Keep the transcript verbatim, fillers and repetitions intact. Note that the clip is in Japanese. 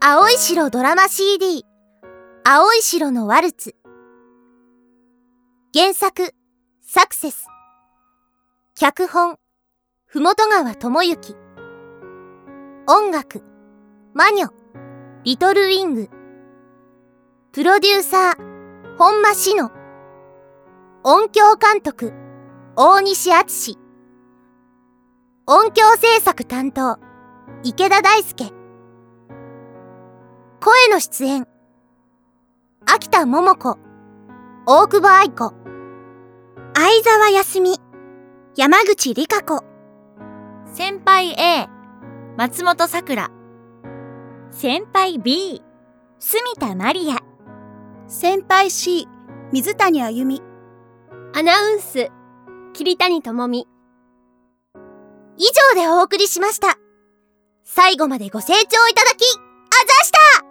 青い城ドラマ シーディー 青い城のワルツ。原作サクセス。脚本ふもとがわともゆき。音楽マニョリトルウィング。プロデューサー本間志乃。音響監督大西敦。音響制作担当池田大輔。声の出演秋田桃子、大久保愛子、相沢康美、山口理香子。 先輩 A 松本さくら、先輩 B 住田まりや、 先輩 C 水谷あゆみ。 アナウンス桐谷智美。 以上でお送りしました。最後までご清聴いただきあざした。